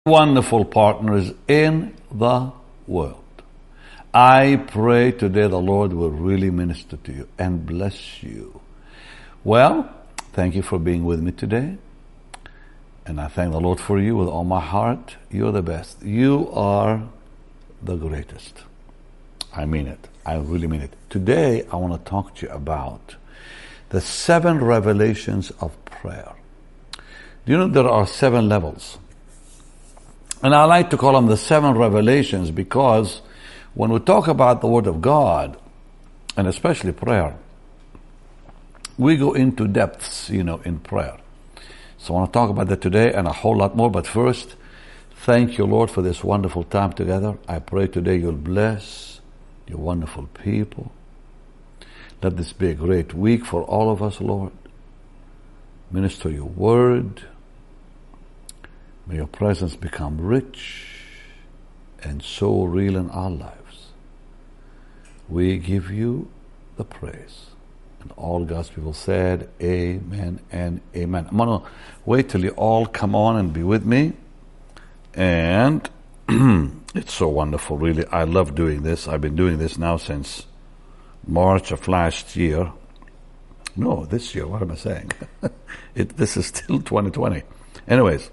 Wonderful partners in the world. I pray today the Lord will really minister to you and bless you. Well, thank you for being with me today. And I thank the Lord for you with all my heart. You're the best. You are the greatest. I mean it. I really mean it. Today, I want to talk to you about the 7 revelations of prayer. Do you know there are 7 levels? And I like to call them the 7 revelations because when we talk about the Word of God, and especially prayer, we go into depths, in prayer. So I want to talk about that today and a whole lot more. But first, thank you, Lord, for this wonderful time together. I pray today you'll bless your wonderful people. Let this be a great week for all of us, Lord. Minister your Word. May your presence become rich and so real in our lives. We give you the praise. And all God's people said, amen and amen. I'm going to wait till you all come on and be with me. And it's so wonderful, really. I love doing this. I've been doing this now since March of last year. No, this year. What am I saying? This is still 2020. Anyways.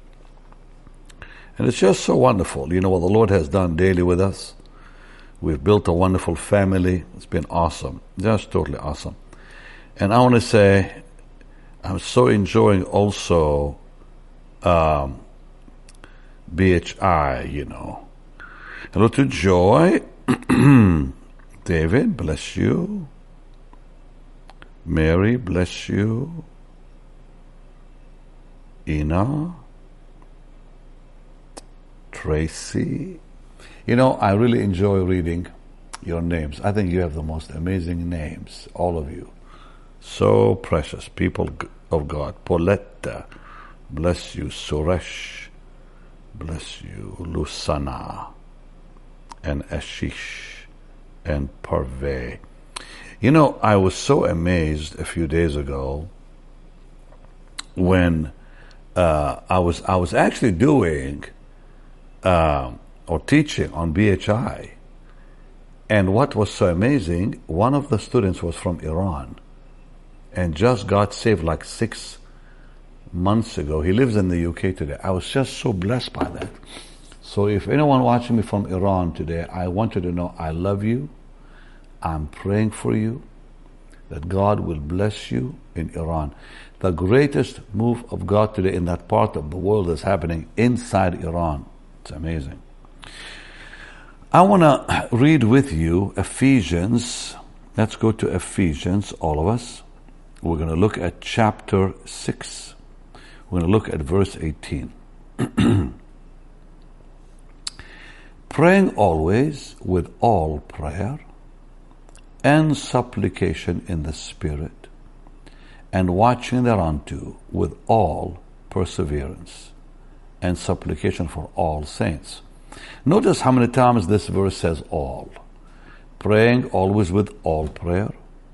And it's just so wonderful, what the Lord has done daily with us. We've built a wonderful family. It's been awesome, just totally awesome. And I want to say, I'm so enjoying also BHI, Hello to Joy. David, bless you. Mary, bless you. Ina. Tracy. I really enjoy reading your names. I think you have the most amazing names, all of you. So precious, people of God. Pauletta, bless you. Suresh, bless you. Lusana, and Ashish, and Parvey. I was so amazed a few days ago when I was actually doing or teaching on BHI. And what was so amazing, one of the students was from Iran and just got saved like 6 months ago. He lives in the UK today. I was just so blessed by that. So if anyone watching me from Iran today, I want you to know I love you. I'm praying for you that God will bless you in Iran. The greatest move of God today in that part of the world is happening inside Iran. It's amazing. I want to read with you Ephesians. Let's go to Ephesians, all of us. We're going to look at chapter 6. We're going to look at verse 18. Praying always with all prayer and supplication in the Spirit, and watching thereunto with all perseverance and supplication for all saints. Notice how many times this verse says all. Praying always with all prayer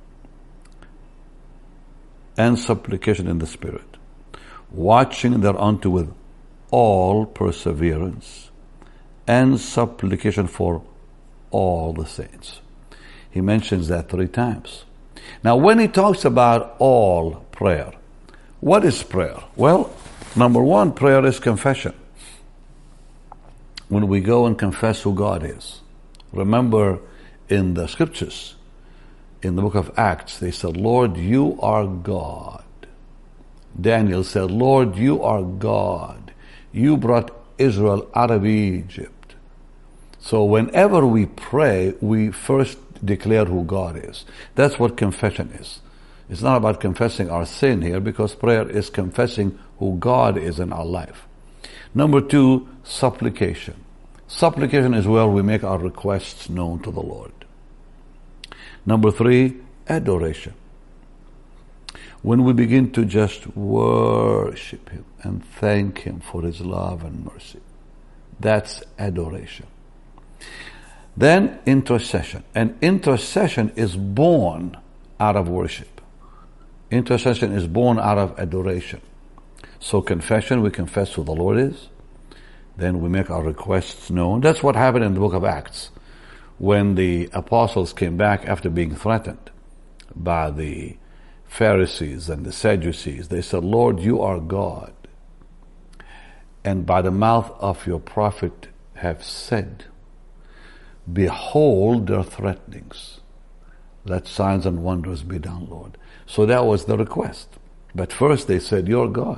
and supplication in the Spirit. Watching thereunto with all perseverance and supplication for all the saints. He mentions that 3 times. Now, when he talks about all prayer, what is prayer? Well, number 1, prayer is confession. When we go and confess who God is. Remember in the scriptures, in the book of Acts, they said, Lord, you are God. Daniel said, Lord, you are God. You brought Israel out of Egypt. So whenever we pray, we first declare who God is. That's what confession is. It's not about confessing our sin here, because prayer is confessing who God is in our life. Number 2, supplication. Supplication is where we make our requests known to the Lord. Number 3, adoration. When we begin to just worship Him and thank Him for His love and mercy. That's adoration. Then intercession. And intercession is born out of worship. Intercession is born out of adoration. So confession, we confess who the Lord is. Then we make our requests known. That's what happened in the book of Acts. When the apostles came back after being threatened by the Pharisees and the Sadducees, they said, Lord, you are God, and by the mouth of your prophet have said, behold their threatenings. Let signs and wonders be done, Lord. So that was the request. But first they said, you're God.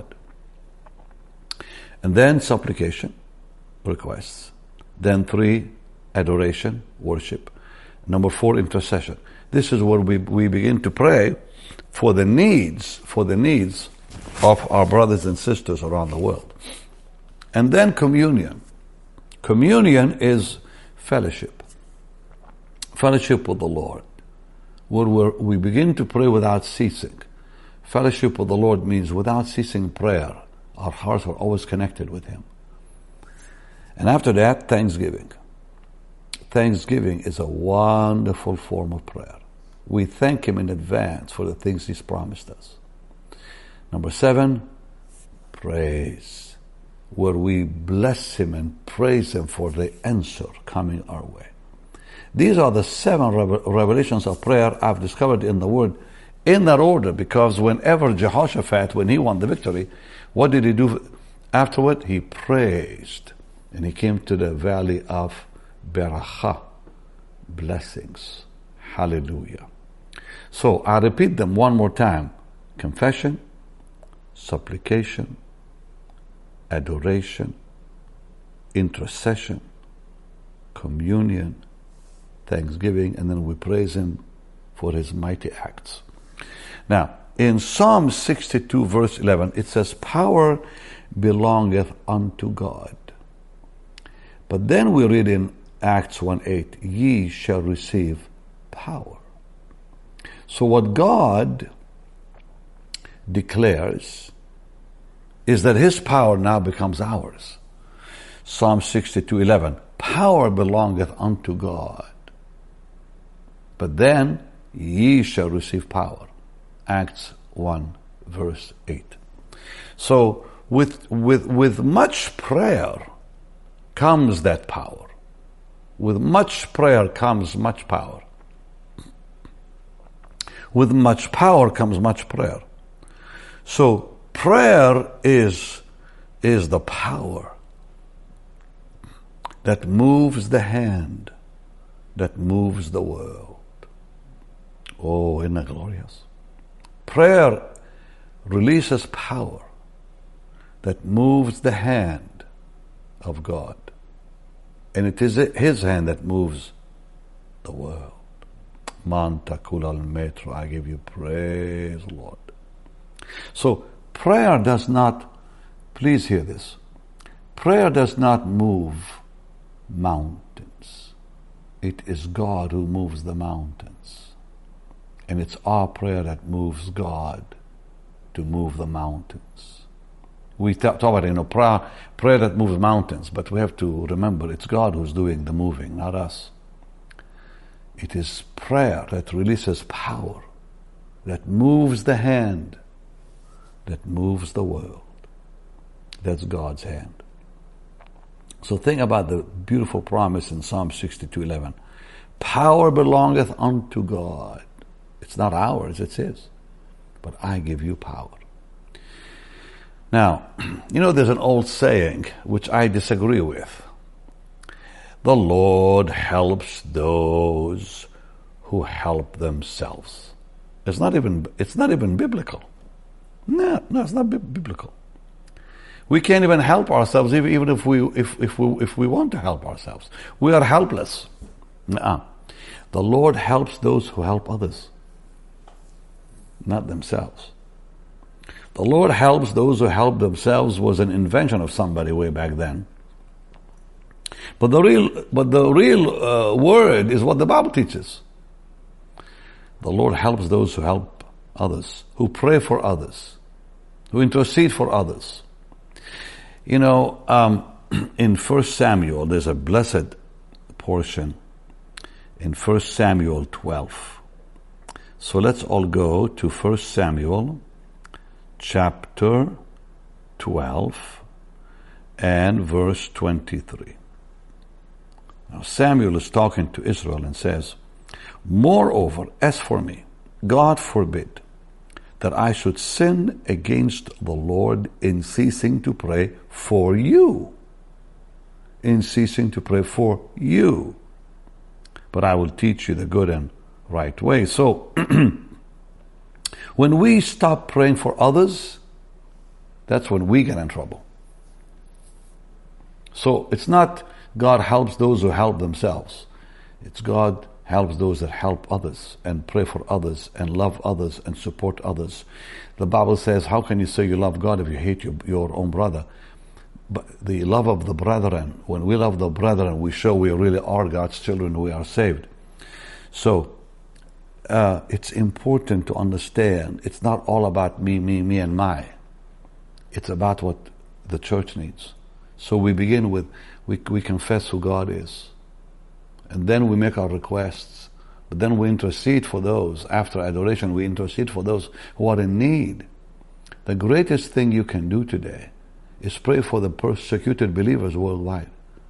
And then supplication, requests. Then 3, adoration, worship. Number 4, intercession. This is where we begin to pray for the needs of our brothers and sisters around the world. And then communion. Communion is fellowship. Fellowship with the Lord, where we begin to pray without ceasing. Fellowship with the Lord means without ceasing prayer. Our hearts are always connected with Him. And after that, thanksgiving. Thanksgiving is a wonderful form of prayer. We thank Him in advance for the things He's promised us. Number 7, praise, where we bless Him and praise Him for the answer coming our way. These are the 7 revelations of prayer I've discovered in the Word in that order, because whenever Jehoshaphat, when he won the victory, what did he do afterward? He praised. And he came to the valley of Berakah, blessings. Hallelujah. So I repeat them one more time. Confession, supplication, adoration, intercession, communion, thanksgiving, and then we praise Him for His mighty acts. Now, in Psalm 62 verse 11, it says, power belongeth unto God. But then we read in Acts 1:8, ye shall receive power. So what God declares is that His power now becomes ours. Psalm 62:11, power belongeth unto God. But then ye shall receive power. Acts 1 verse 8. So with much prayer comes that power. With much prayer comes much power. With much power comes much prayer. So prayer is the power that moves the hand, that moves the world. Oh, isn't that glorious? Prayer releases power that moves the hand of God. And it is His hand that moves the world. Manta kulal metro, I give you praise, Lord. So prayer does not, please hear this, prayer does not move mountains. It is God who moves the mountains. And it's our prayer that moves God to move the mountains. We talk about, prayer that moves mountains, but we have to remember it's God who's doing the moving, not us. It is prayer that releases power, that moves the hand, that moves the world. That's God's hand. So think about the beautiful promise in Psalm 62:11. Power belongeth unto God. It's not ours, it's His. But I give you power. Now, there's an old saying which I disagree with. The Lord helps those who help themselves. It's not even biblical. No, it's not biblical. We can't even help ourselves, even if we want to help ourselves. We are helpless. The Lord helps those who help others, not themselves. The Lord helps those who help themselves was an invention of somebody way back then. But the real word is what the Bible teaches. The Lord helps those who help others, who pray for others, who intercede for others. In 1 Samuel, there's a blessed portion in 1 Samuel 12. So let's all go to 1 Samuel chapter 12, and verse 23. Now Samuel is talking to Israel and says, "Moreover, as for me, God forbid that I should sin against the Lord in ceasing to pray for you." In ceasing to pray for you. But I will teach you the good and right way. So, when we stop praying for others, that's when we get in trouble. So, it's not God helps those who help themselves. It's God helps those that help others and pray for others and love others and support others. The Bible says, how can you say you love God if you hate your own brother? But the love of the brethren, when we love the brethren, we show we really are God's children, we are saved. So, it's important to understand, it's not all about me, and my. It's about what the church needs. So we begin with, we confess who God is. And then we make our requests. But then we intercede for those. After adoration, we intercede for those who are in need. The greatest thing you can do today is pray for the persecuted believers worldwide.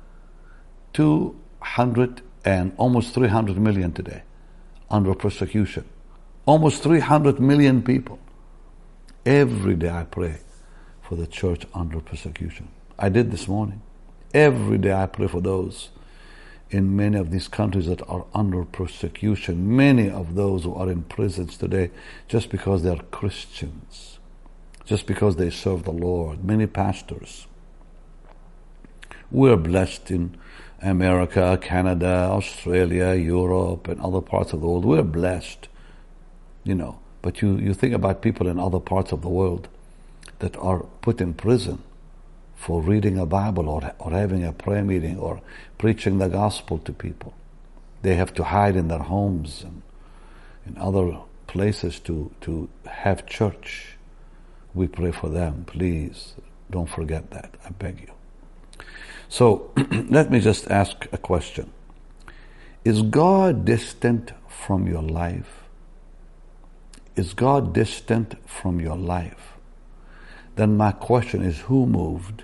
200 and almost 300 million today under persecution. Almost 300 million people. Every day I pray for the church under persecution. I did this morning. Every day I pray for those in many of these countries that are under persecution. Many of those who are in prisons today just because they are Christians. Just because they serve the Lord. Many pastors. We're blessed in America, Canada, Australia, Europe, and other parts of the world. We're blessed, But you think about people in other parts of the world that are put in prison for reading a Bible or having a prayer meeting or preaching the gospel to people. They have to hide in their homes and in other places to have church. We pray for them. Please don't forget that. I beg you. So let me just ask a question. Is God distant from your life? Is God distant from your life? Then my question is, who moved?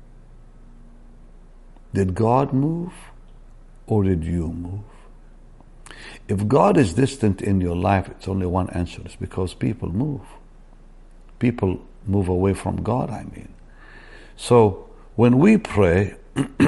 Did God move or did you move? If God is distant in your life, it's only one answer. It's because people move. People move away from God, I mean. So when we pray,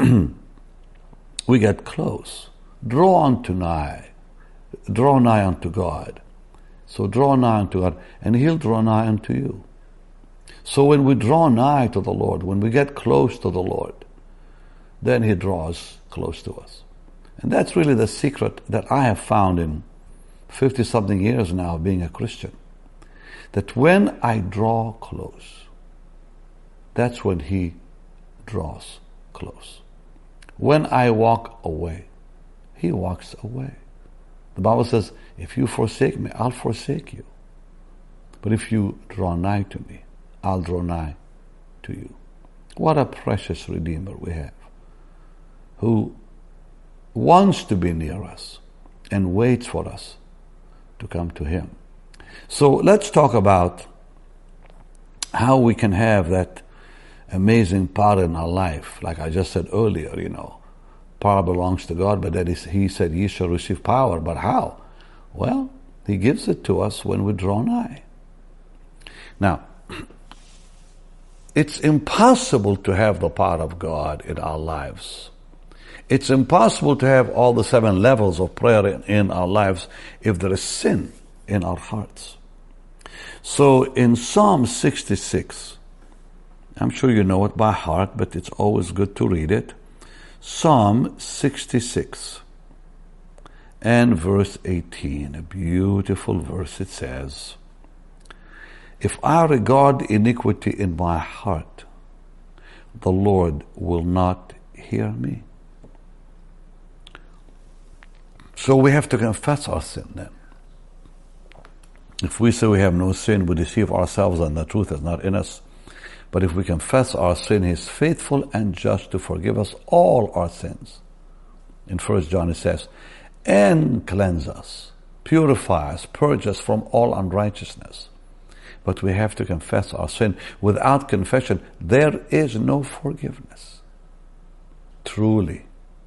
we get close. Draw nigh unto God. So draw nigh unto God, and He'll draw nigh unto you. So when we draw nigh to the Lord, when we get close to the Lord, then He draws close to us. And that's really the secret that I have found in 50-something years now of being a Christian. That when I draw close, that's when He draws close. When I walk away, He walks away. The Bible says, if you forsake me, I'll forsake you. But if you draw nigh to me, I'll draw nigh to you. What a precious Redeemer we have, who wants to be near us and waits for us to come to Him. So let's talk about how we can have that amazing power in our life. Like I just said earlier, power belongs to God, but that is, He said, ye shall receive power. But how? Well, He gives it to us when we draw nigh. Now, it's impossible to have the power of God in our lives. It's impossible to have all the 7 levels of prayer in our lives if there is sin in our hearts. So in Psalm 66, I'm sure you know it by heart, but it's always good to read it. Psalm 66 and verse 18, a beautiful verse. It says, if I regard iniquity in my heart, the Lord will not hear me. So we have to confess our sin then. If we say we have no sin, we deceive ourselves and the truth is not in us. But if we confess our sin, He is faithful and just to forgive us all our sins. In 1 John it says, and cleanse us, purify us, purge us from all unrighteousness. but we have to confess our sin. Without confession, there is no forgiveness. Truly.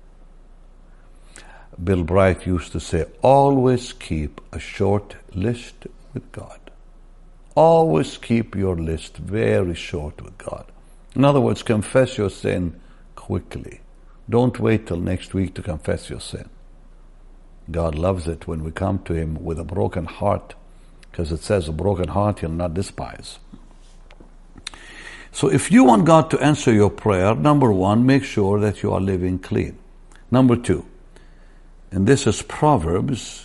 Bill Bright used to say, always keep a short list with God. Always keep your list very short with God. In other words, confess your sin quickly. Don't wait till next week to confess your sin. God loves it when we come to Him with a broken heart, because it says a broken heart He'll not despise. So if you want God to answer your prayer, number one, make sure that you are living clean. Number two, and this is Proverbs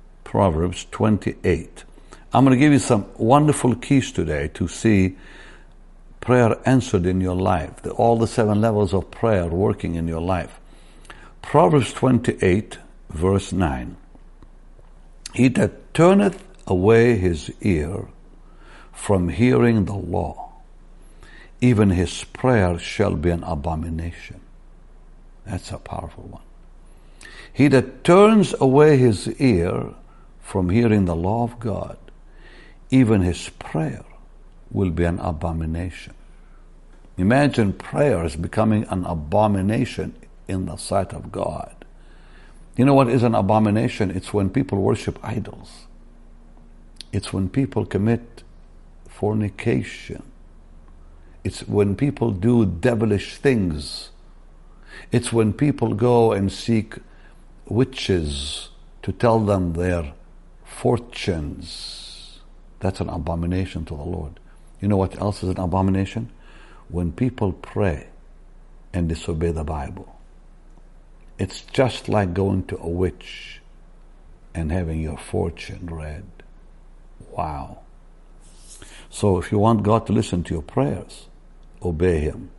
28. I'm going to give you some wonderful keys today to see prayer answered in your life, all the 7 levels of prayer working in your life. Proverbs 28, verse 9. He that turneth away his ear from hearing the law, even his prayer shall be an abomination. That's a powerful one. He that turns away his ear from hearing the law of God, even his prayer will be an abomination. Imagine prayers becoming an abomination in the sight of God. You know what is an abomination? It's when people worship idols. It's when people commit fornication. It's when people do devilish things. It's when people go and seek witches to tell them their fortunes. That's an abomination to the Lord. You know what else is an abomination? When people pray and disobey the Bible. It's just like going to a witch and having your fortune read. Wow. So if you want God to listen to your prayers, obey Him.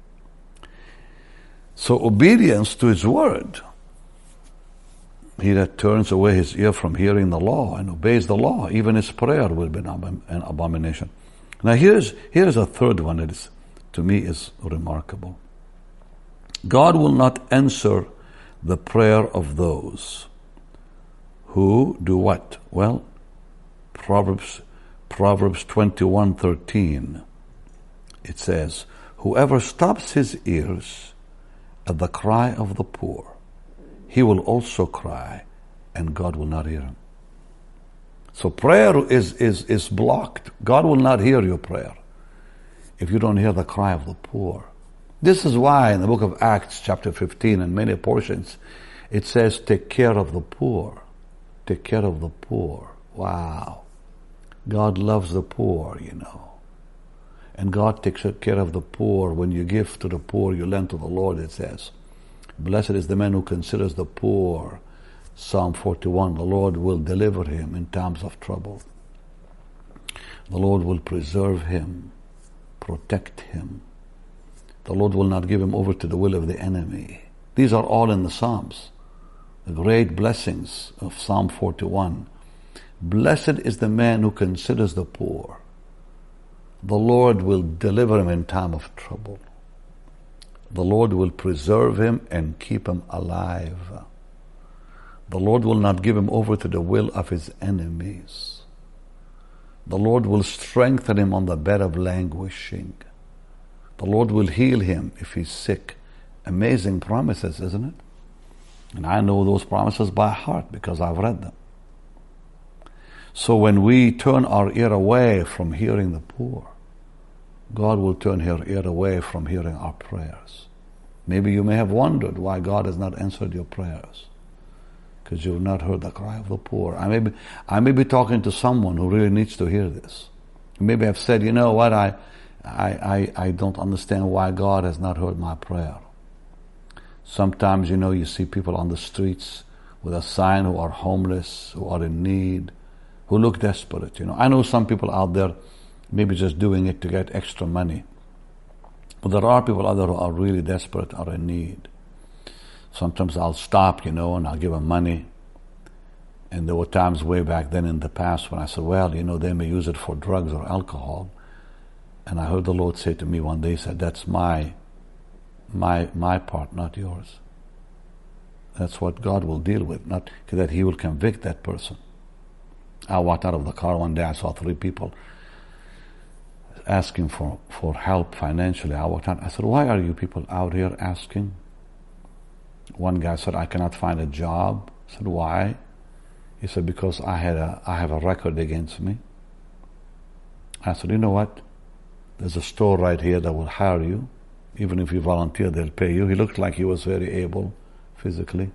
So obedience to His word. He that turns away his ear from hearing the law and obeys the law, even his prayer will be an abomination. Now here's a third one that is, to me, is remarkable. God will not answer the prayer of those who do what? Well, Proverbs 21:13. It says, whoever stops his ears at the cry of the poor, he will also cry, and God will not hear him. So prayer is blocked. God will not hear your prayer if you don't hear the cry of the poor. This is why in the book of Acts, chapter 15, and many portions, it says, take care of the poor. Take care of the poor. Wow. God loves the poor, you know. And God takes care of the poor. When you give to the poor, you lend to the Lord, it says. Blessed is the man who considers the poor. Psalm 41, the Lord will deliver him in times of trouble. The Lord will preserve him, protect him. The Lord will not give him over to the will of the enemy. These are all in the Psalms. The great blessings of Psalm 41. Blessed is the man who considers the poor. The Lord will deliver him in time of trouble. The Lord will preserve him and keep him alive. The Lord will not give him over to the will of his enemies. The Lord will strengthen him on the bed of languishing. The Lord will heal him if he's sick. Amazing promises, isn't it? And I know those promises by heart because I've read them. So when we turn our ear away from hearing the poor, God will turn your ear away from hearing our prayers. Maybe you may have wondered why God has not answered your prayers. Because you have not heard the cry of the poor. I may be talking to someone who really needs to hear this. Maybe I've said, you know what, I don't understand why God has not heard my prayer. Sometimes, you know, you see people on the streets with a sign who are homeless, who are in need, who look desperate, you know. I know some people out there maybe just doing it to get extra money. But there are people out there who are really desperate, are in need. Sometimes I'll stop, you know, and I'll give them money. And there were times way back then in the past when I said, well, you know, they may use it for drugs or alcohol. And I heard the Lord say to me one day, he said, that's my part, not yours. That's what God will deal with, not that He will convict that person. I walked out of the car one day, I saw 3 people asking for help financially. I walked out. I said, why are you people out here asking? One guy said, I cannot find a job. I said, why? He said, because I have a record against me. I said, you know what? There's a store right here that will hire you. Even if you volunteer, they'll pay you. He looked like he was very able physically.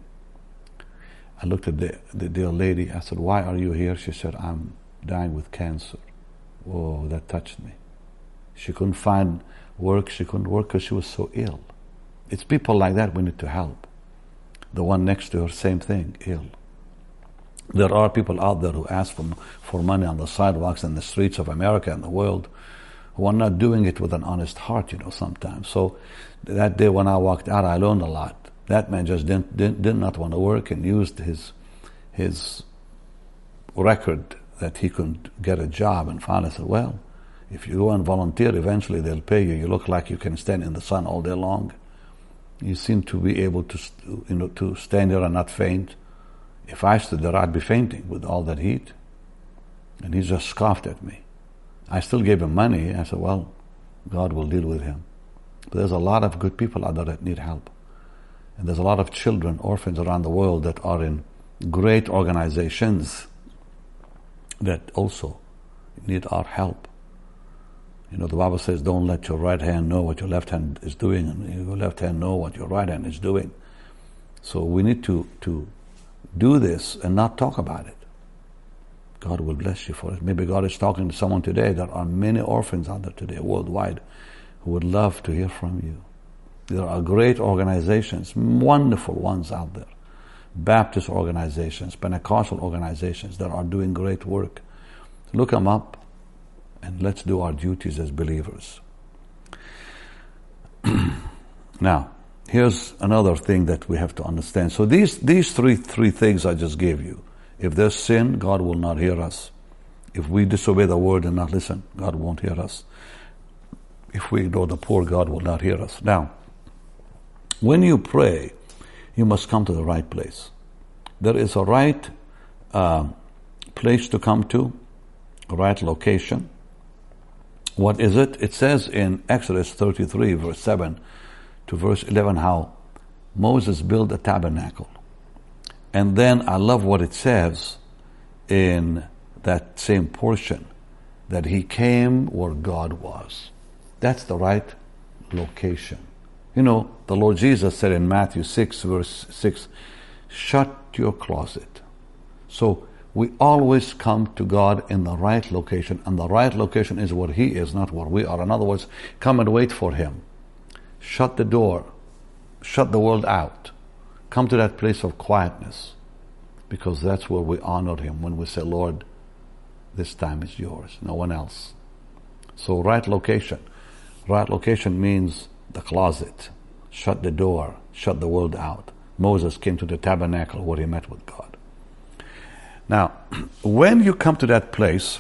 I looked at the old lady. I said, why are you here? She said, I'm dying with cancer. Whoa, that touched me. She couldn't find work. She couldn't work because she was so ill. It's people like that we need to help. The one next to her, same thing, ill. There are people out there who ask for money on the sidewalks and the streets of America and the world who are not doing it with an honest heart, sometimes. So that day when I walked out, I learned a lot. That man just did not want to work and used his record that he could get a job, and finally said, well, if you go and volunteer, eventually they'll pay you. You look like you can stand in the sun all day long. You seem to be able to stand there and not faint. If I stood there, I'd be fainting with all that heat. And he just scoffed at me. I still gave him money. I said, well, God will deal with him. But there's a lot of good people out there that need help. And there's a lot of children, orphans around the world that are in great organizations that also need our help. The Bible says, don't let your right hand know what your left hand is doing, and your left hand know what your right hand is doing. So we need to do this and not talk about it. God will bless you for it. Maybe God is talking to someone today. There are many orphans out there today worldwide who would love to hear from you. There are great organizations, wonderful ones out there. Baptist organizations, Pentecostal organizations that are doing great work. Look them up and let's do our duties as believers. Now, here's another thing that we have to understand. So these three things I just gave you. If there's sin, God will not hear us. If we disobey the word and not listen, God won't hear us. If we ignore the poor, God will not hear us. Now, when you pray, you must come to the right place. There is a right place to come to, a right location. What is it? It says in Exodus 33, verse 7 to verse 11, how Moses built a tabernacle. And then I love what it says in that same portion, that he came where God was. That's the right location. The Lord Jesus said in Matthew 6, verse 6, shut your closet. So we always come to God in the right location, and the right location is where he is, not where we are. In other words, come and wait for him. Shut the door. Shut the world out. Come to that place of quietness, because that's where we honor him, when we say, Lord, this time is yours, no one else. So right location. Right location means the closet. Shut the door. Shut the world out. Moses came to the tabernacle where he met with God. Now, when you come to that place,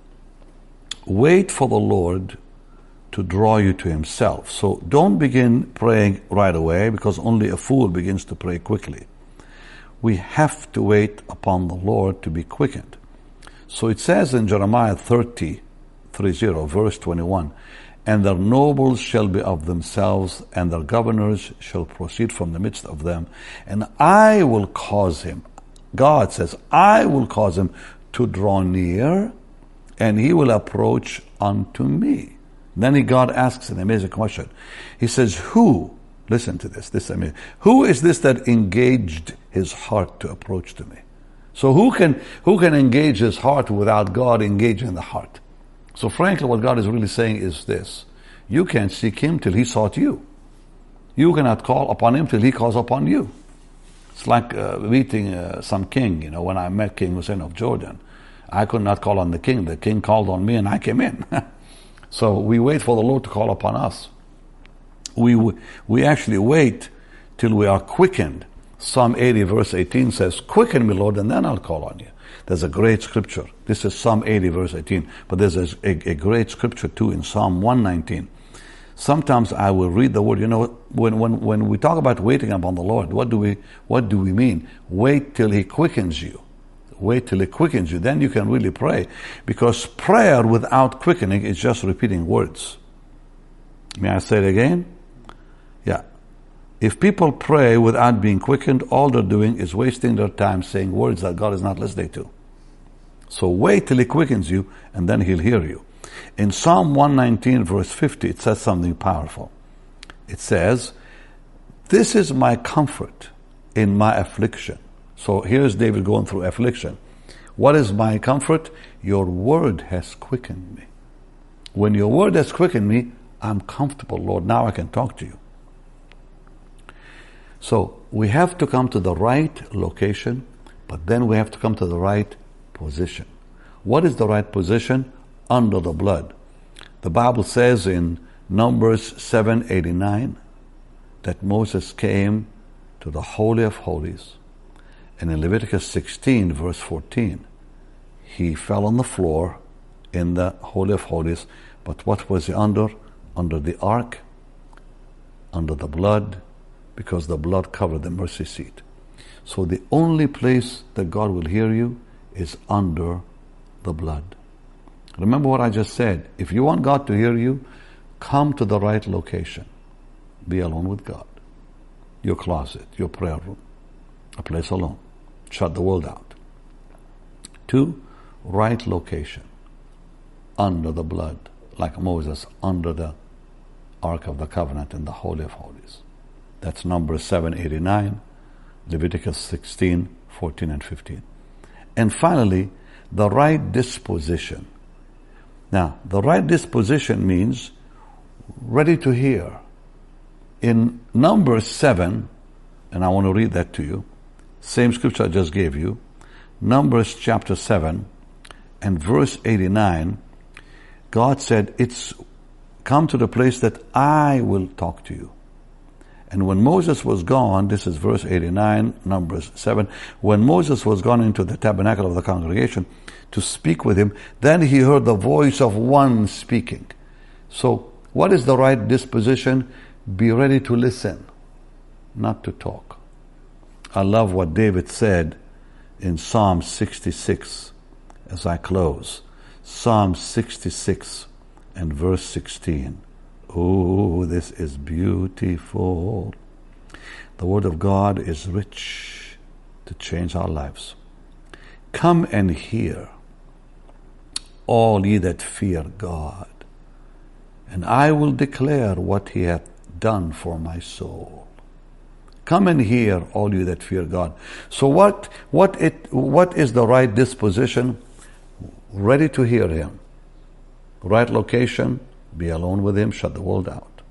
wait for the Lord to draw you to himself. So don't begin praying right away, because only a fool begins to pray quickly. We have to wait upon the Lord to be quickened. So it says in Jeremiah 30, verse 21, and their nobles shall be of themselves, and their governors shall proceed from the midst of them, and I will cause him, God says, I will cause him to draw near, and he will approach unto me. Then God asks an amazing question. He says, who, listen to this is amazing. Who is this that engaged his heart to approach to me? So who can engage his heart without God engaging the heart? So frankly, what God is really saying is this: you can't seek him till he sought you. You cannot call upon him till he calls upon you. It's like meeting some king. When I met King Hussein of Jordan, I could not call on the king. The king called on me and I came in. So we wait for the Lord to call upon us. We actually wait till we are quickened. Psalm 80 verse 18 says, quicken me, Lord, and then I'll call on you. There's a great scripture. This is Psalm 80 verse 18. But there's a great scripture too in Psalm 119. Sometimes I will read the word. When we talk about waiting upon the Lord, what do we mean? Wait till he quickens you. Wait till it quickens you. Then you can really pray. Because prayer without quickening is just repeating words. May I say it again? Yeah. If people pray without being quickened, all they're doing is wasting their time saying words that God is not listening to. So wait till He quickens you, and then He'll hear you. In Psalm 119, verse 50, it says something powerful. It says, "This is my comfort in my affliction." So here's David going through affliction. What is my comfort? Your word has quickened me. When your word has quickened me, I'm comfortable, Lord. Now I can talk to you. So we have to come to the right location, but then we have to come to the right position. What is the right position? Under the blood. The Bible says in Numbers 7:89 that Moses came to the Holy of Holies. And in Leviticus 16, verse 14, he fell on the floor in the Holy of Holies. But what was he under? Under the ark, under the blood, because the blood covered the mercy seat. So the only place that God will hear you is under the blood. Remember what I just said. If you want God to hear you, come to the right location. Be alone with God. Your closet, your prayer room, a place alone. Shut the world out. 2, right location. Under the blood, like Moses under the Ark of the Covenant in the Holy of Holies. That's Numbers 7:89, Leviticus 16, 14 and 15. And finally, the right disposition. Now, the right disposition means ready to hear. In Numbers 7, and I want to read that to you, same scripture I just gave you, Numbers chapter 7 and verse 89, God said, "It's come to the place that I will talk to you." And when Moses was gone, this is verse 89, Numbers 7, when Moses was gone into the tabernacle of the congregation to speak with him, then he heard the voice of one speaking. So, what is the right disposition? Be ready to listen, not to talk. I love what David said in Psalm 66 as I close. Psalm 66 and verse 16. Oh, this is beautiful. The Word of God is rich to change our lives. "Come and hear, all ye that fear God, and I will declare what He hath done for my soul." Come and hear, all you that fear God. So what is the right disposition? Ready to hear Him. Right location, be alone with Him, shut the world out.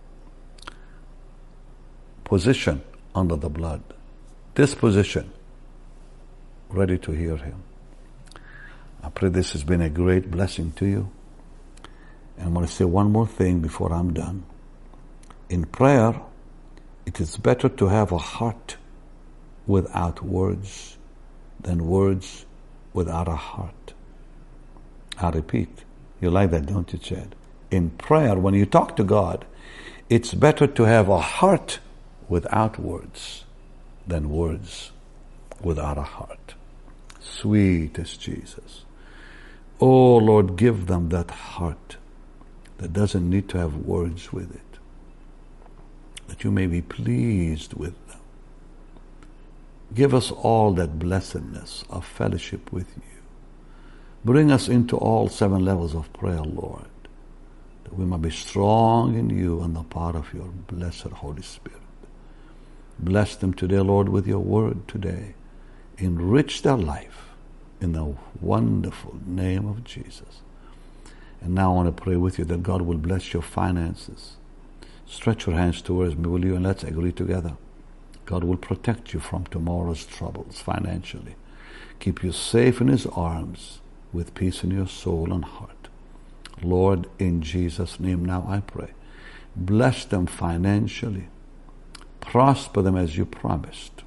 Position, under the blood. Disposition, ready to hear Him. I pray this has been a great blessing to you. And I'm going to say one more thing before I'm done. In prayer, it is better to have a heart without words than words without a heart. I repeat, you like that, don't you, Chad? In prayer, when you talk to God, it's better to have a heart without words than words without a heart. Sweet is Jesus. Oh, Lord, give them that heart that doesn't need to have words with it, that you may be pleased with them. Give us all that blessedness of fellowship with you. Bring us into all 7 levels of prayer, Lord, that we might be strong in you and the power of your blessed Holy Spirit. Bless them today, Lord, with your word today. Enrich their life in the wonderful name of Jesus. And now I want to pray with you that God will bless your finances. Stretch your hands towards me, will you? And let's agree together. God will protect you from tomorrow's troubles financially. Keep you safe in His arms with peace in your soul and heart. Lord, in Jesus' name now I pray. Bless them financially. Prosper them as you promised.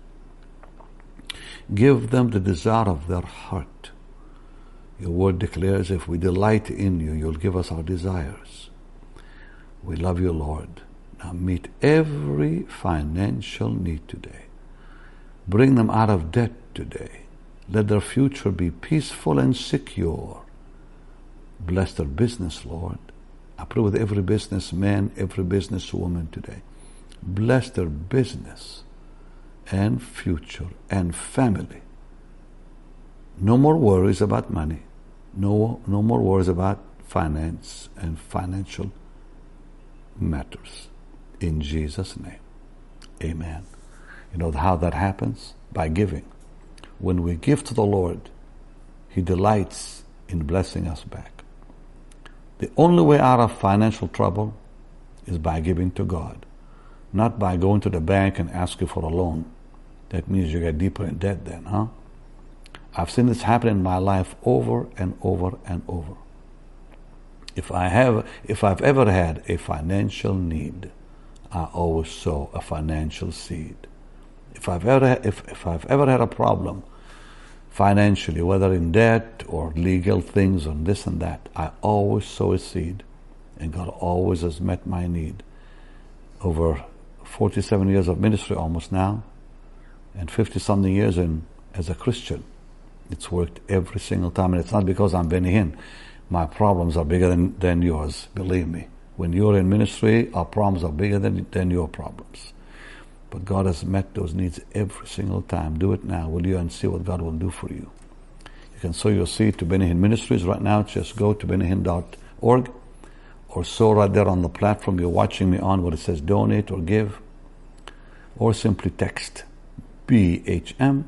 Give them the desire of their heart. Your word declares, if we delight in you, you'll give us our desires. We love you, Lord. Now meet every financial need today. Bring them out of debt today. Let their future be peaceful and secure. Bless their business, Lord. I pray with every businessman, every businesswoman today. Bless their business and future and family. No more worries about money. No more worries about finance and financial matters. In Jesus' name. Amen. You know how that happens? By giving. When we give to the Lord, He delights in blessing us back. The only way out of financial trouble is by giving to God, not by going to the bank and asking for a loan. That means you get deeper in debt then, huh? I've seen this happen in my life over and over and over. If I've ever had a financial need, I always sow a financial seed. If I've ever had a problem financially, whether in debt or legal things or this and that, I always sow a seed, and God always has met my need. Over 47 years of ministry almost now, and 50-something years as a Christian. It's worked every single time, and it's not because I'm Benny Hinn. My problems are bigger than yours, believe me. When you're in ministry, our problems are bigger than your problems. But God has met those needs every single time. Do it now, will you, and see what God will do for you. You can sow your seed to Benny Hinn Ministries right now. Just go to bennyhinn.org or sow right there on the platform you're watching me on where it says donate or give. Or simply text BHM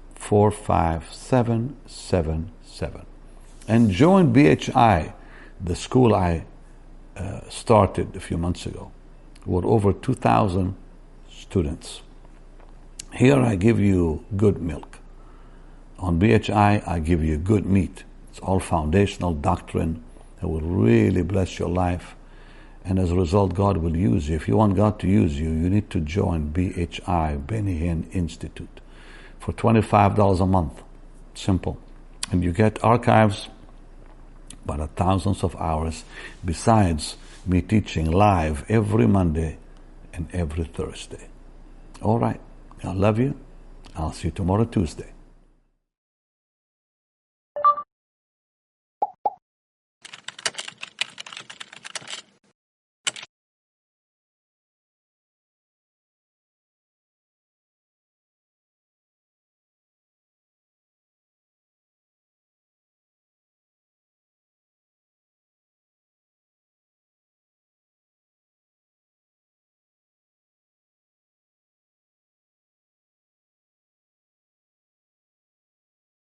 45777 and join BHI, the school I started a few months ago, with over 2,000 students. Here I give you good milk. On BHI I give you good meat. It's all foundational doctrine that will really bless your life, and as a result God will use you. If you want God to use you, you need to join BHI, Benny Hinn Institute, for $25 a month. Simple. And you get archives by the thousands of hours, besides me teaching live every Monday and every Thursday. All right. I love you. I'll see you tomorrow, Tuesday.